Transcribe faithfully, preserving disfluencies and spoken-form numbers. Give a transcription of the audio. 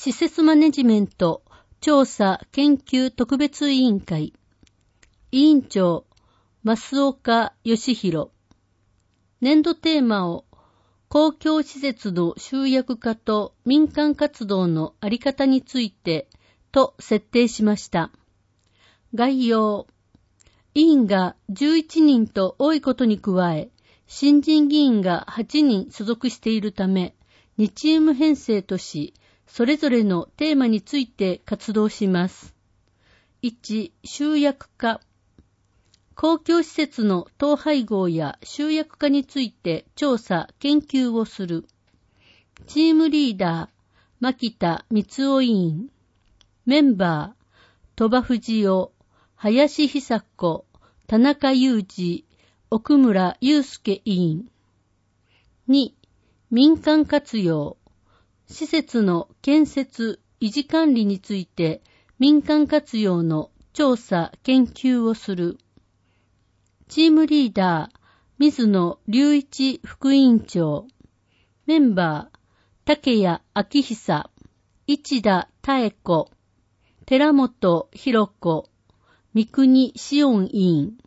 施設マネジメント調査研究特別委員会委員長増岡義弘。年度テーマを公共施設の集約化と民間活動のあり方についてと設定しました。概要。委員がじゅういちにんと多いことに加え、新人議員がはちにん所属しているため、にチーム編成とし、それぞれのテーマについて活動します。いち. 集約化。公共施設の統廃合や集約化について調査・研究をする。チームリーダー、牧田光夫委員。メンバー、鳥羽藤夫、林久子、田中裕二、奥村祐介委員。に. 民間活用。施設の建設・維持管理について民間活用の調査・研究をする。チームリーダー、水野隆一副委員長。メンバー、竹谷明久、市田妙子、寺本博子、三国志音委員。